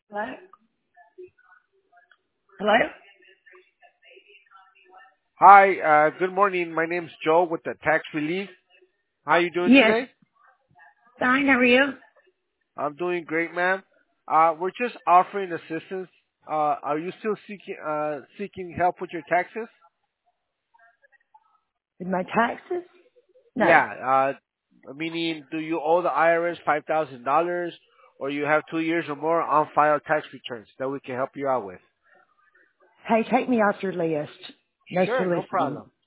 Hello? Hello? Hi, good morning. My name's Joe with the Tax Relief. How you doing Yes. today? Fine, how are you? I'm doing great, ma'am. We're just offering assistance. Are you still seeking help with your taxes? With my taxes? No. Yeah. Meaning, do you owe the IRS $5,000, or you have 2 years or more on file tax returns that we can help you out with? Hey, take me off your list. No Sure, no soliciting. problem.